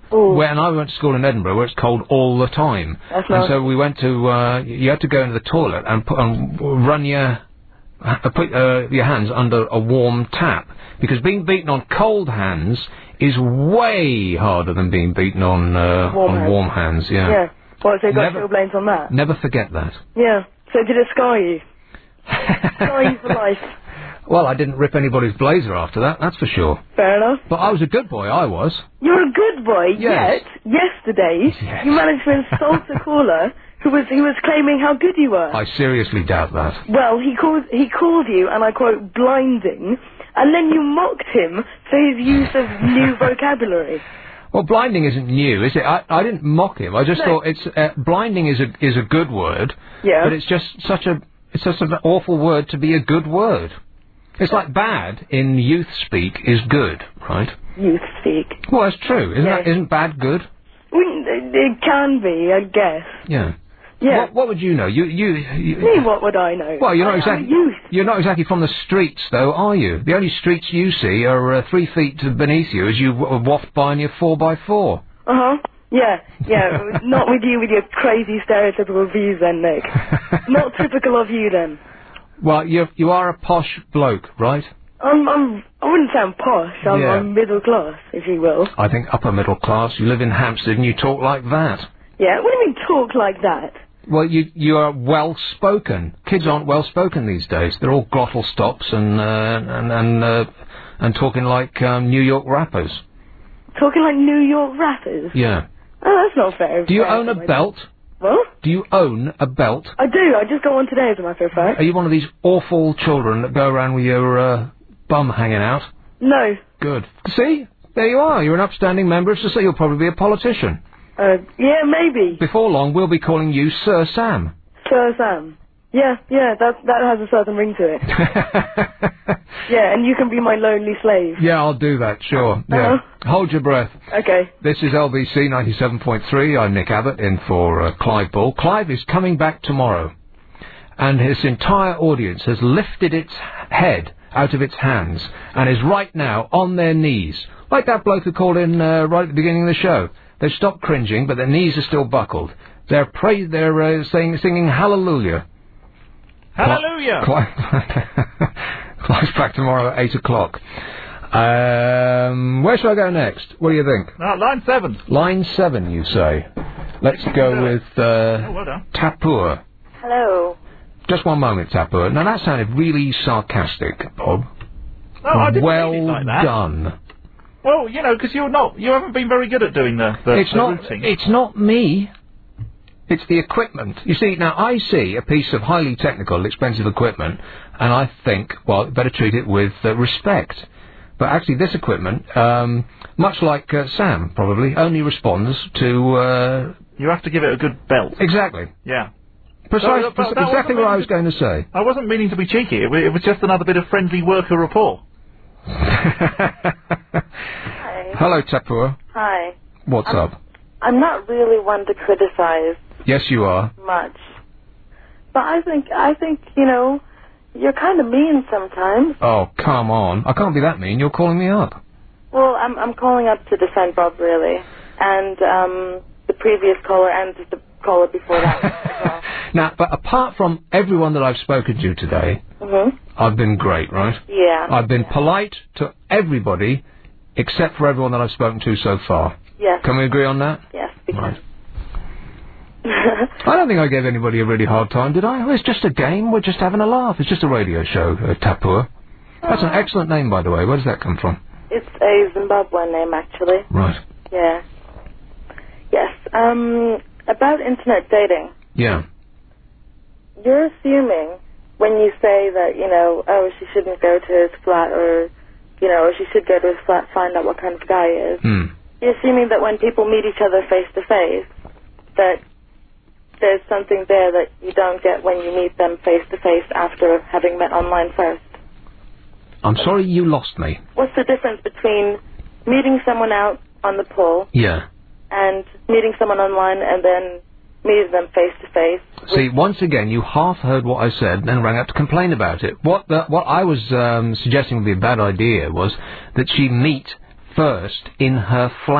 H: Ooh.
C: When I went to school in Edinburgh, where it's cold all the time.
H: That's
C: and
H: nice.
C: so we went to, uh, you had to go into the toilet and put, and run your, uh, put uh, your hands under a warm tap. Because being beaten on cold hands is way harder than being beaten on, uh,
H: Warm
C: on
H: hands.
C: warm hands, yeah.
H: Yeah. Well, so you got
C: Never-
H: chilblains on that?
C: Never forget that.
H: Yeah. So did it scar you? Scar you for life.
C: Well, I didn't rip anybody's blazer after that, that's for sure.
H: Fair enough.
C: But I was a good boy, I was.
H: You're a good boy,
C: Yes.
H: yet yesterday
C: Yes.
H: you managed to insult a caller who was who was claiming how good you were.
C: I seriously doubt that.
H: Well, he called he called you, and I quote, blinding, and then you mocked him for his use of new vocabulary.
C: Well, blinding isn't new, is it? I, I didn't mock him. I just
H: No.
C: thought it's uh, blinding is a is a good word,
H: Yeah.
C: but it's just such a it's such an awful word to be a good word. It's like bad in youth speak is good, right?
H: Youth speak.
C: Well, that's true. Isn't
H: Yeah.
C: that isn't bad good?
H: Well, It it can be, I guess.
C: Yeah.
H: Yeah.
C: What, what would you know? You you. you
H: Me, what would I know?
C: well, you're not
H: I am
C: exactly
H: a youth.
C: you're not exactly from the streets, though, are you? The only streets you see are uh, three feet beneath you as you w- waft by in your four by four.
H: Uh huh. Yeah, yeah. Not with you with your crazy stereotypical views, then, Nick. Not typical of you, then.
C: Well, you you are a posh bloke, right?
H: I'm, I'm, I wouldn't say I'm posh. I'm,
C: Yeah.
H: I'm middle class, if you will.
C: I think upper middle class. You live in Hampstead and you talk like that.
H: Yeah. What do you mean talk like that?
C: Well, you you are well spoken. Kids aren't well spoken these days. They're all glottal stops and uh, and and uh, and talking like um, New York rappers.
H: Talking like New York rappers.
C: Yeah.
H: Oh, that's not fair.
C: Do you
H: fair
C: own a
H: to my-
C: belt?
H: What?
C: Do you own a belt?
H: I do. I just got one today, as a matter of fact.
C: Are you one of these awful children that go around with your uh, bum hanging out?
H: No.
C: Good. See? There you are. You're an upstanding member of society. You'll probably be a politician.
H: Uh, yeah, maybe.
C: Before long, we'll be calling you Sir Sam.
H: Sir Sam. Yeah, yeah, that that has a certain ring to it. Yeah, and you can be my lonely slave.
C: Yeah, I'll do that, sure. Yeah.
H: Uh-huh.
C: Hold your breath.
H: Okay.
C: This is L B C ninety-seven point three. I'm Nick Abbott, in for uh, Clive Bull. Clive is coming back tomorrow, and his entire audience has lifted its head out of its hands and is right now on their knees, like that bloke who called in uh, right at the beginning of the show. They've stopped cringing, but their knees are still buckled. They're pra- they're uh, saying, singing Hallelujah.
D: Hallelujah!
C: Cli- Clive's back tomorrow at eight o'clock. Um, where should I go next? What do you think?
D: No, line seven.
C: Line seven, you say. Let's go with uh,
D: Oh, well done.
C: Tapua.
G: Hello.
C: Just one moment, Tapua. Now that sounded really sarcastic, Bob.
D: No, I didn't
C: well
D: mean it like that.
C: done.
D: Well, you know, because you're not, you haven't been very good at doing the, the,
C: It's
D: the
C: not.
D: routing.
C: It's not me. It's the equipment. You see, now I see a piece of highly technical, expensive equipment, and I think, well, better treat it with uh, respect. But actually, this equipment, um, much like uh, Sam probably, only responds to uh,
D: You have to give it a good belt.
C: exactly,
D: Yeah.
C: precise,
D: No, that-
C: preci-
D: that
C: exactly
D: wasn't
C: what I
D: really
C: was going to say.
D: I wasn't meaning to be cheeky. It, wa- it was just another bit of friendly worker rapport.
G: Hi.
C: Hello, Tapua.
G: Hi.
C: What's
G: I'm,
C: up?
G: I'm not really one to criticize
C: Yes, you are.
G: much, but I think I think you know you're kind of mean sometimes.
C: Oh, come on. I can't be that mean. You're calling me up.
G: Well, I'm I'm calling up to defend Bob really, and um, the previous caller and the caller before that as well.
C: Now, but apart from everyone that I've spoken to today,
G: Mhm.
C: I've been great, right?
G: Yeah.
C: I've been polite to everybody except for everyone that I've spoken to so far.
G: Yes.
C: Can we agree on that?
G: Yes. Because
C: Right. I don't think I gave anybody a really hard time, did I? Oh, it's just a game. We're just having a laugh. It's just a radio show, uh, Tapua. That's an excellent name, by the way. Where does that come from?
G: it's a Zimbabwean name actually.
C: Right.
G: Yeah. Yes. Um, about internet dating.
C: Yeah.
G: You're assuming when you say that, you know, oh, she shouldn't go to his flat or, you know, or she should go to his flat, find out what kind of guy he is.
C: Hmm.
G: You're assuming that when people meet each other face to face, that there's something there that you don't get when you meet them face to face after having met online first.
C: I'm sorry you lost me.
G: What's the difference between meeting someone out on the pull
C: Yeah.
G: and meeting someone online and then meeting them face to face?
C: See, once again, you half heard what I said, then rang up to complain about it. What the, what I was um, suggesting would be a bad idea was that she meet first in her flat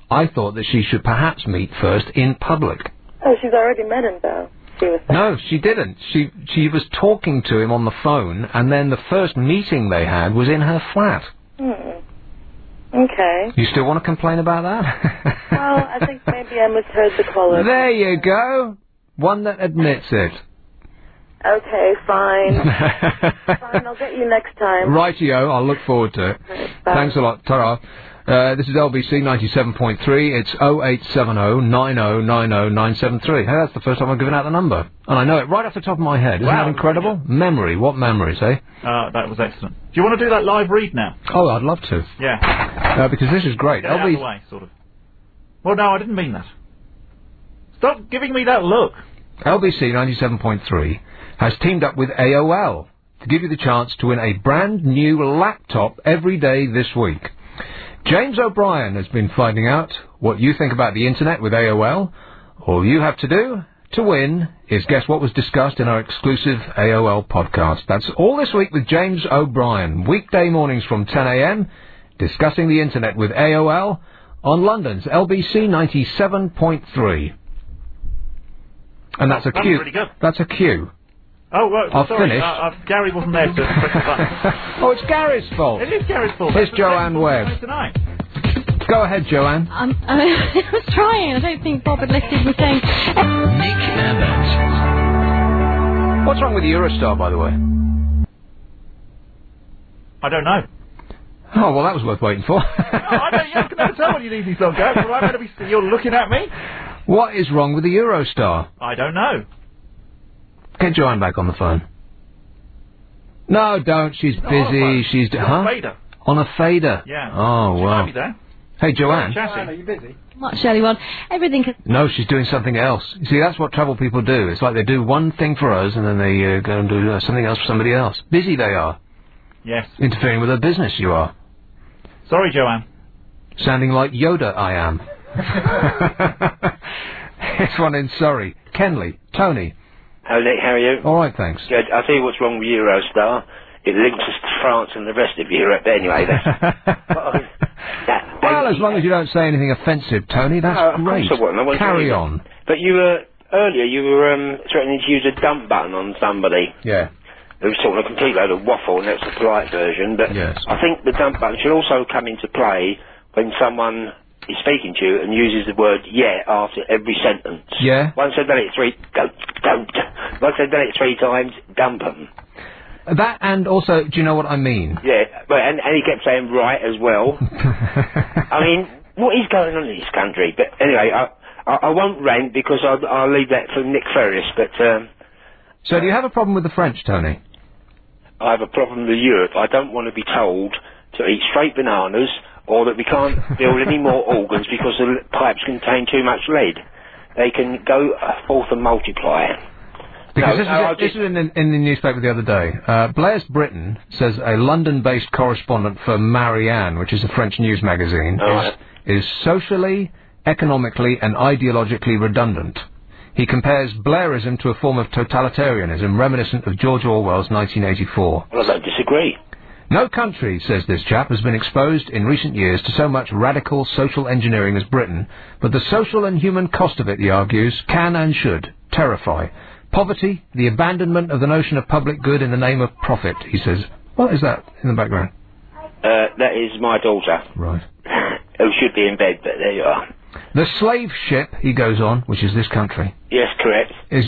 C: I thought that she should perhaps meet first in public.
G: Oh, she's already met him, though. She was saying.
C: No, she didn't. She she was talking to him on the phone, and then the first meeting they had was in her flat.
G: Hmm. Okay.
C: You still want to complain about that?
G: Well, I think maybe I misheard the caller.
C: There you go. One that admits it.
G: Okay, fine. Fine, I'll get you next time.
C: Rightio, I'll look forward to it.
G: Right, bye.
C: Thanks a lot. Ta-ra. Uh, this is L B C ninety-seven point three. It's oh eight seven oh nine oh nine oh nine seven three. Hey, that's the first time I've given out the number. And I know it right off the top of my head. Isn't
D: Wow,
C: that incredible?
D: yeah.
C: Memory. What memories, eh?
D: Uh, that was excellent. Do you want to do that live read now?
C: Oh, I'd love to.
D: Yeah.
C: Uh, because this is great.
D: Get it out
C: L B
D: of the way, sort of. Well, no, I didn't mean that. Stop giving me that look.
C: L B C ninety-seven point three has teamed up with A O L to give you the chance to win a brand new laptop every day this week. James O'Brien has been finding out what you think about the internet with A O L. All you have to do to win is guess what was discussed in our exclusive A O L podcast. That's all this week with James O'Brien. Weekday mornings from ten a.m. discussing the internet with A O L on London's L B C ninety-seven point three. And that's a
D: That was
C: cue.
D: really good.
C: That's a cue.
D: Oh, right,
C: I'll
D: sorry.
C: finish.
D: Uh, uh, Gary wasn't there to press the button.
C: Oh, it's Gary's fault.
D: It is Gary's fault.
C: Here's
D: That's the
C: Joanne
D: second
C: Webb.
D: time Tonight.
C: Go ahead, Joanne.
I: Um, I was trying. I don't think Bob had lifted me saying...
B: Nick Abbott.
C: What's wrong with the Eurostar, by the way?
D: I don't know.
C: Oh, well, that was worth waiting for.
D: No, I don't. You can never tell when you need these on, Gary. So I'm going to be. You're looking at me.
C: What is wrong with the Eurostar?
D: I don't know.
C: Get Joanne back on the phone. No, don't. She's
D: Not on the
C: busy.
D: phone.
C: She's...
D: She's
C: huh?
D: on a fader.
C: On a fader?
D: Yeah.
C: Oh,
D: She
C: wow.
D: might be there.
C: Hey, Joanne.
D: Chatty.
J: Are you busy?
I: Not Shelley one. Everything... Could...
C: No, she's doing something else. You see, that's what travel people do. It's like they do one thing for us, and then they uh, go and do uh, something else for somebody else. Busy they are.
D: Yes.
C: Interfering with their business, you are.
D: Sorry, Joanne.
C: Sounding like Yoda, I am. It's one in Surrey. Kenley. Tony.
K: Hello, Nick, how are you?
C: All right, thanks.
K: Good. I'll tell you what's wrong with Eurostar. It links us to France and the rest of Europe. But anyway, that's... that,
C: Well, as long as you don't say anything offensive, Tony, that's
K: no, of
C: great.
K: course I won't. I won't
C: Carry
K: say
C: on.
K: But you were... Earlier, you were um, threatening to use a dump button on somebody.
C: Yeah.
K: It was talking a complete load of waffle, and that's the polite version. But
C: Yes.
K: I think the dump button should also come into play when someone is speaking to you and uses the word "yeah" after every sentence.
C: Yeah.
K: Once I've done it three, don't, don't. Once I've done it three times, dump 'em.
C: That, and also, do you know what I mean?
K: Yeah, but and, and he kept saying right as well. I mean, what is going on in this country? But anyway, I I, I won't rant because I'll, I'll leave that for Nick Ferris. But um,
C: So, do you have a problem with the French, Tony?
K: I have a problem with Europe. I don't want to be told to eat straight bananas or that we can't build any more organs because the pipes contain too much lead. They can go forth and multiply.
C: Because
K: No,
C: this,
K: no,
C: is,
K: I'll
C: this
K: just-
C: is in, the- in the newspaper the other day. Uh, Blair's Britain says a London-based correspondent for Marianne, which is a French news magazine,
K: Oh,
C: is,
K: right.
C: is socially, economically and ideologically redundant. He compares Blairism to a form of totalitarianism reminiscent of George Orwell's nineteen eighty-four.
K: Well, I don't disagree.
C: No country, says this chap, has been exposed in recent years to so much radical social engineering as Britain, but the social and human cost of it, he argues, can and should terrify. Poverty, the abandonment of the notion of public good in the name of profit, he says. What is that in the background?
K: Uh, that is my daughter,
C: Right.
K: who should be in bed, but there you are.
C: The slave ship, he goes on, which is this country,
K: Yes, correct.
C: is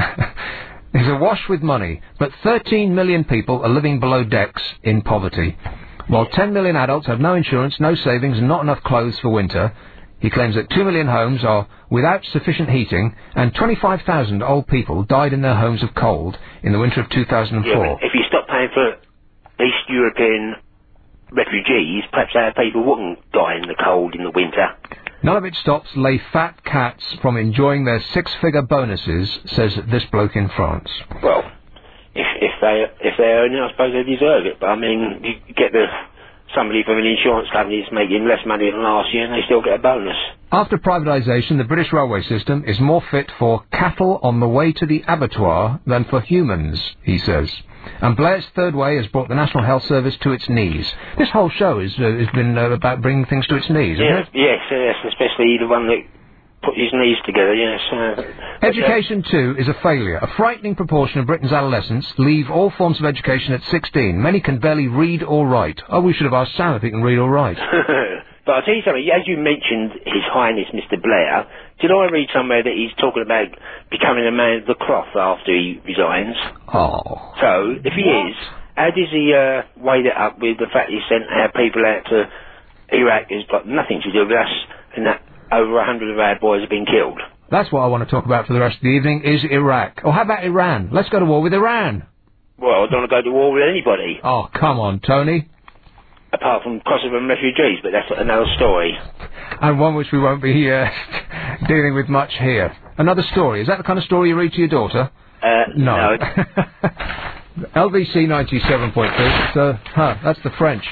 C: is awash with money, but thirteen million people are living below decks in poverty. While ten million adults have no insurance, no savings, and not enough clothes for winter, he claims that two million homes are without sufficient heating, and twenty-five thousand old people died in their homes of cold in the winter of two thousand
K: Yeah,
C: four.
K: but if you stop paying for East European refugees, perhaps our people wouldn't die in the cold in the winter.
C: None of it stops lay fat cats from enjoying their six-figure bonuses, says this bloke in France.
K: Well, if if they if they earn it, I suppose they deserve it. But I mean, you get the somebody from an insurance company that's making less money than last year, and they still get a bonus.
C: After privatisation, the British railway system is more fit for cattle on the way to the abattoir than for humans, he says. And Blair's Third Way has brought the National Health Service to its knees. This whole show is, uh, has been uh, about bringing things to its knees, isn't
K: Yes,
C: it?
K: yes, yes, especially the one that put his knees together, yes. Uh,
C: Education, too, is a failure. A frightening proportion of Britain's adolescents leave all forms of education at sixteen. Many can barely read or write. Oh, we should have asked Sam if he can read or write.
K: But I'll tell you something, as you mentioned His Highness Mister Blair, did I read somewhere that he's talking about becoming a man of the cloth after he resigns?
C: Oh.
K: So, if he
C: What?
K: is, how does he uh, weigh that up with the fact he sent our people out to Iraq who's got nothing to do with us, and that over a hundred of our boys have been killed?
C: That's what I want to talk about for the rest of the evening, is Iraq. Or how about Iran? Let's go to war with Iran.
K: Well, I don't want to go to war with anybody,
C: Oh, come on, Tony.
K: apart from Kosovan refugees, but that's another story.
C: And one which we won't be uh, dealing with much here. Another story. Is that the kind of story you read to your daughter?
K: Uh,
C: No.
K: no.
C: L B C ninety-seven point three. Uh, huh, that's the French.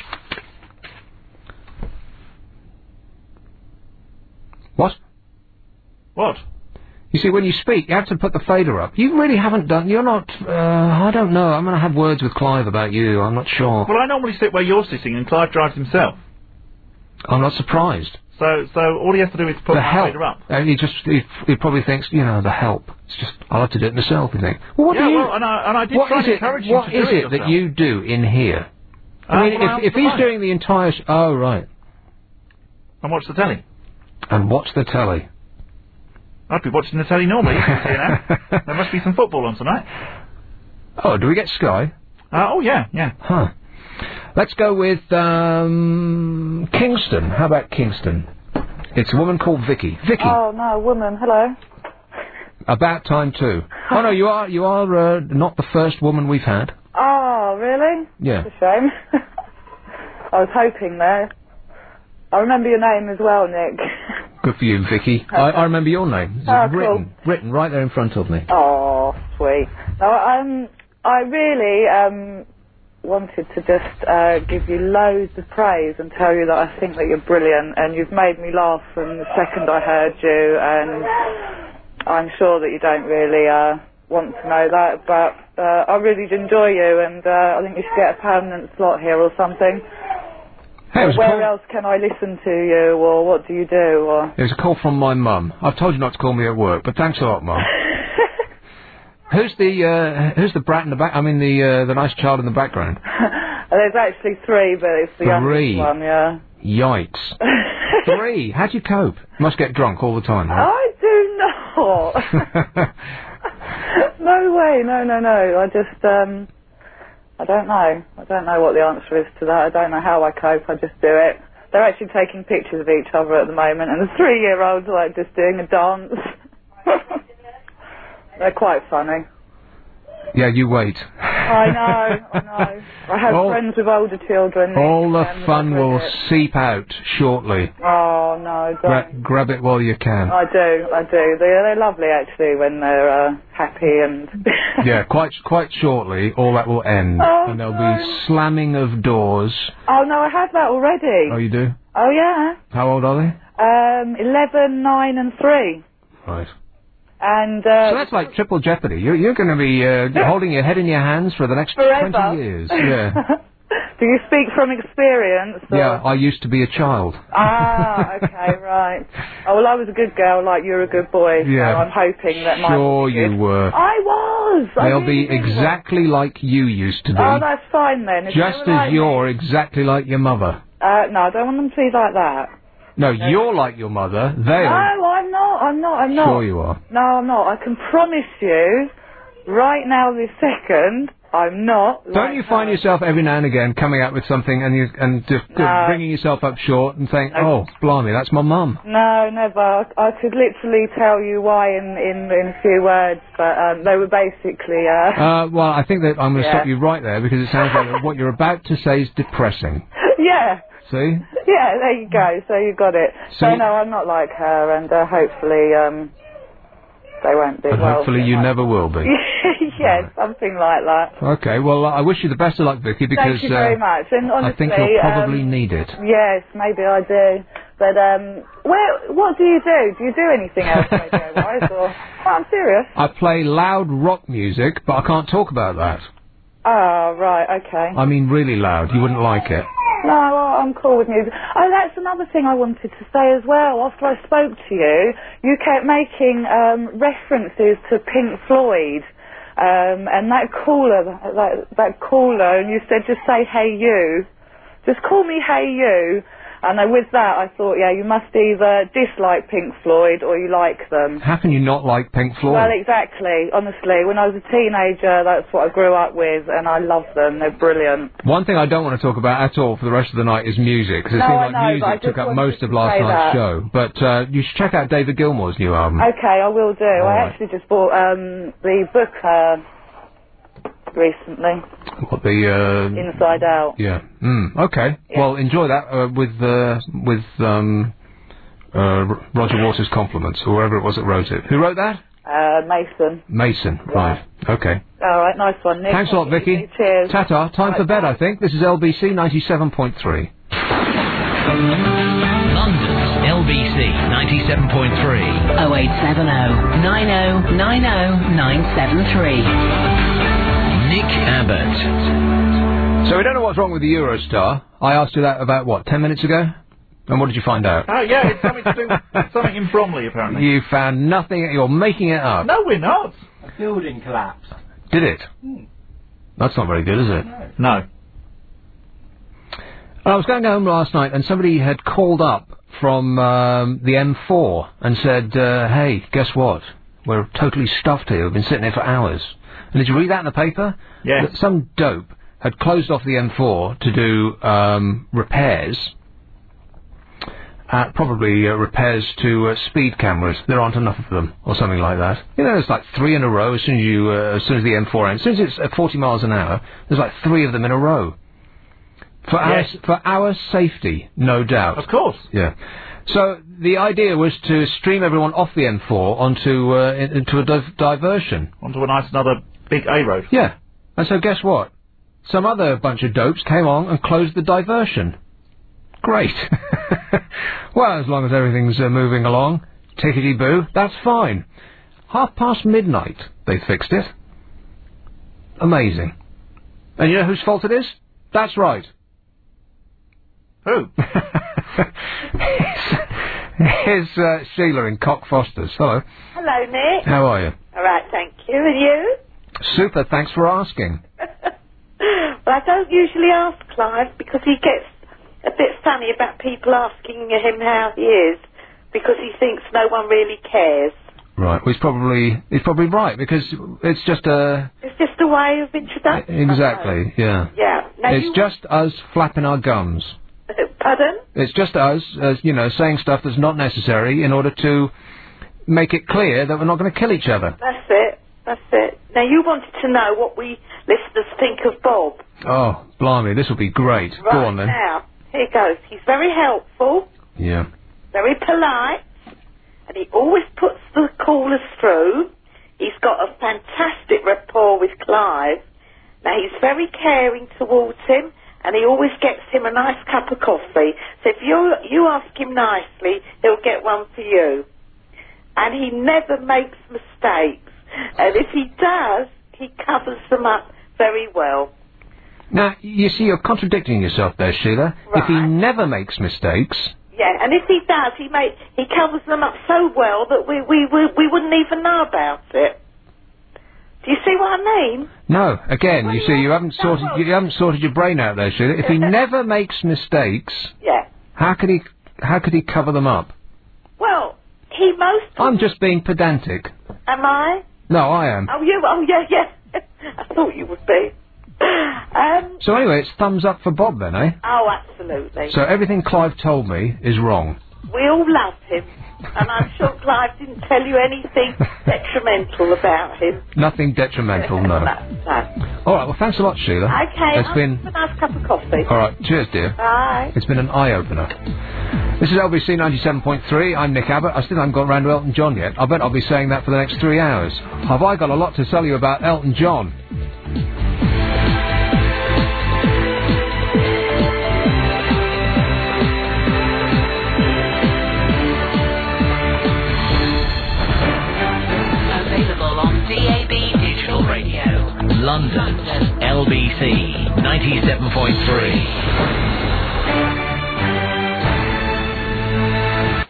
C: What?
D: What?
C: You see, when you speak, you have to put the fader up. You really haven't done... You're not... Uh, I don't know. I'm going to have words with Clive about you. I'm not sure.
D: Well, I normally sit where you're sitting, and Clive drives himself.
C: I'm not surprised.
D: So, so all he has to do is put
C: The
D: the
C: help.
D: fader up.
C: Uh, he just... He, he probably thinks, you know, the help. It's just... I'll have to do it myself, you think. Well, what
D: yeah,
C: do you...
D: well, and I, and I did
C: what
D: try
C: is
D: to
C: it,
D: encourage you
C: what
D: to
C: is
D: do it,
C: it that
D: yourself.
C: you do in here?
D: Uh,
C: I mean,
D: well, I
C: if, if
D: answer
C: he's
D: mine.
C: doing the entire... Sh- oh, right.
D: And watch the telly.
C: And watch the telly.
D: I'd be watching the telly normally. You can see now. There must be some football on tonight.
C: Oh, do we get Sky?
D: Uh, oh, yeah, yeah.
C: Huh. Let's go with um, Kingston. How about Kingston? It's a woman called Vicky. Vicky.
J: Oh, no, woman. Hello.
C: About time too. Oh no, you are you are uh, not the first woman we've had.
J: Oh, really?
C: Yeah.
J: That's a shame. I was hoping there. I remember your name as well, Nick.
C: Good for you, Vicky. I, I remember your name. It's
J: Oh,
C: written, written right there in front of me.
J: Oh, sweet. No, um, I really um wanted to just uh, give you loads of praise and tell you that I think that you're brilliant, and you've made me laugh from the second I heard you, and I'm sure that you don't really uh, want to know that, but uh, I really do enjoy you, and uh, I think you should get a permanent slot here or something.
C: Hey, it was a
J: Where
C: call-
J: else can I listen to you, or what do you do, or...
C: It was a call from my mum. I've told you not to call me at work, but thanks a lot, Mum. Who's the uh, who's the brat in the back? I mean, the uh, the nice child in the background.
J: There's actually three, but it's the
C: Three.
J: youngest one, yeah.
C: Yikes. Three. How do you cope? Must get drunk all the time, right?
J: I do not. No way, no, no, no. I just, um, I don't know. I don't know what the answer is to that. I don't know how I cope. I just do it. They're actually taking pictures of each other at the moment, and the three-year-old's like just doing a dance. They're quite funny.
C: Yeah, you wait.
J: I know, I know. I have
C: All-
J: friends with older children.
C: All the
J: and
C: fun
J: they're
C: will
J: brilliant.
C: seep out shortly.
J: Oh, no, don't.
C: Gra- grab it while you can.
J: I do, I do. They're, they're lovely, actually, when they're uh, happy and...
C: Yeah, quite quite shortly, all that will end,
J: Oh,
C: and there'll
J: no.
C: be slamming of doors.
J: Oh, no, I have that already.
C: Oh, you do?
J: Oh, yeah.
C: How old are they?
J: Um, eleven, nine and three.
C: Right.
J: And, uh...
C: So that's like triple jeopardy. You're, you're going to be uh, holding your head in your hands for the next
J: Forever.
C: twenty years. Yeah.
J: Do you speak from experience? Or?
C: Yeah, I used to be a child.
J: Ah, okay, right. Oh, well, I was a good girl, like you're a good boy,
C: Yeah.
J: so I'm hoping that my...
C: Sure you were.
J: I was! I
C: They'll
J: really,
C: be
J: really was.
C: exactly like you used to be.
J: Oh, that's fine then. If
C: just
J: they were
C: as
J: like
C: you're
J: me-
C: exactly like your mother.
J: Uh, no, I don't want them to be like that.
C: No, you're like your mother. They
J: No, I'm not, I'm not, I'm not.
C: Sure you are.
J: No, I'm not. I can promise you, right now, this second, I'm not.
C: Don't
J: like
C: you find
J: her.
C: yourself every now and again coming up with something and you and just
J: No.
C: bringing yourself up short and saying, "Oh, blimey, that's my mum."
J: No, never. I, I could literally tell you why in, in, in a few words, but um, they were basically... Uh,
C: Uh, well, I think that I'm going to
J: Yeah.
C: stop you right there because it sounds like what you're about to say is depressing.
J: yeah.
C: See?
J: Yeah, there you go. So you got it.
C: So
J: So,
C: you-
J: no, I'm not like her, and uh, hopefully um, they won't be.
C: And
J: well,
C: hopefully you never will be.
J: yeah, something like that.
C: Okay, well, I wish you the best of luck, Vicky, because
J: Thank you very
C: uh,
J: much. And honestly,
C: I think you'll probably
J: um,
C: need it.
J: Yes, maybe I do. But um, where? What do you do? Do you do anything else radio-wise? Or oh, I'm serious.
C: I play loud rock music, but I can't talk about that.
J: Oh, right, okay.
C: I mean, really loud. You wouldn't like it.
J: No, well, I'm cool with music. Oh, that's another thing I wanted to say as well. After I spoke to you, you kept making um, references to Pink Floyd. Um, and that caller, that, that caller, and you said just say, hey you. Just call me hey you. And uh, with that, I thought, yeah, you must either dislike Pink Floyd or you like them.
C: How can you not like Pink Floyd?
J: Well, exactly. Honestly, when I was a teenager, that's what I grew up with, and I love them. They're brilliant.
C: One thing I don't want to talk about at all for the rest of the night is music, because it
J: No,
C: seemed
J: I
C: like
J: know, but I
C: music
J: just
C: took up
J: wanted
C: most
J: to
C: of last
J: say
C: night's
J: that.
C: show. But uh, you should check out David Gilmour's new album.
J: Okay, I will do.
C: All
J: I
C: right.
J: actually just bought um, the book uh, recently,
C: What the? Uh,
J: Inside Out.
C: yeah. Mm, okay.
J: Yeah.
C: Well, enjoy that uh, with uh, with um, uh, R- Roger Waters' compliments, or whoever it was that wrote it. Who wrote that?
J: Uh, Mason.
C: Mason. Right. Okay.
J: All right, nice one, Nick.
C: Thanks a lot, Vicky.
J: Cheers.
C: Ta-ta. Time for bed, I think. This is L B C ninety-seven point three.
B: London's L B C ninety-seven point three.
A: oh eight seven oh, nine oh nine oh, nine seven three.
B: Nick Abbott.
C: So we don't know what's wrong with the Eurostar. I asked you that about, what, ten minutes ago? And what did you find out?
D: Oh, yeah, it's something to do with something in Bromley, apparently.
C: You found nothing. You're making it up.
D: No, we're not.
L: A building collapsed.
C: Did it?
D: Hmm.
C: That's not very good, is it?
D: No.
C: I was going home last night and somebody had called up from um, the M four and said, uh, hey, guess what? We're totally stuffed here. We've been sitting here for hours. And did you read that in the paper?
D: Yeah.
C: That some dope had closed off the M four to do um, repairs. Uh, probably uh, repairs to uh, speed cameras. There aren't enough of them, or something like that. You know, there's like three in a row as soon as you, uh, as soon as the M four ends. As soon as it's at forty miles an hour, there's like three of them in a row. For our,
D: Yes.
C: for our safety, no doubt.
D: Of course.
C: Yeah. So the idea was to stream everyone off the M four onto uh, in- into a div- diversion.
D: Onto a nice another big A road.
C: Yeah. And so guess what? Some other bunch of dopes came on and closed the diversion. Great. Well, as long as everything's uh, moving along, tickety-boo, that's fine. Half past midnight, they fixed it. Amazing. And you know whose fault it is? That's right.
D: Who?
C: Here's uh, Sheila in Cockfosters. Hello.
M: Hello, Nick.
C: How are you?
M: All right, thank you. And you?
C: Super, thanks for asking.
M: Well, I don't usually ask Clive because he gets a bit funny about people asking him how he is because he thinks no one really cares.
C: Right, well, he's probably he's probably right because it's just a
M: It's just a way of introduction.
C: exactly, yeah.
M: Yeah. Now
C: It's
M: you
C: just us flapping our gums.
M: Pardon?
C: It's just us, as you know, saying stuff that's not necessary in order to make it clear that we're not going to kill each other.
M: That's it. That's it. Now you wanted to know what we listeners think of Bob.
C: Oh, blimey, this will be great.
M: Right
C: Go on then.
M: now, here goes. He's very helpful,
C: Yeah.
M: very polite, and he always puts the callers through. He's got a fantastic rapport with Clive. Now, he's very caring towards him, and he always gets him a nice cup of coffee. So if you you ask him nicely, he'll get one for you. And he never makes mistakes. And if he does, he covers them up very well.
C: Now, you see, you're contradicting yourself there, Sheila. If he never makes mistakes...
M: Yeah, and if he does, he make, he covers them up so well that we, we, we, we wouldn't even know about it. Do you see what I mean?
C: No, again, you see, you haven't sorted you haven't sorted your brain out there, Sheila. If he never makes mistakes,
M: Yeah.
C: how could he how could he cover them up?
M: Well, he most...
C: I'm just being pedantic.
M: Am I?
C: No, I am.
M: Oh, you? Oh, yeah, yeah. I thought you would be. Um,
C: So anyway, it's thumbs up for Bob then, eh?
M: oh, absolutely.
C: So everything Clive told me is wrong.
M: We all love him. And I'm sure Clive didn't tell you anything detrimental about him.
C: Nothing detrimental, no.
M: No, no.
C: All right, well, thanks a lot, Sheila.
M: Okay,
C: It's
M: I'll
C: been...
M: have a nice cup of coffee.
C: All right, cheers, dear.
M: Bye.
C: It's been an eye-opener. This is L B C ninety-seven point three. I'm Nick Abbott. I still haven't got round to Elton John yet. I bet I'll be saying that for the next three hours. Have I got a lot to tell you about Elton John?
A: Available on D A B Digital Radio.
B: London's L B C ninety-seven point three.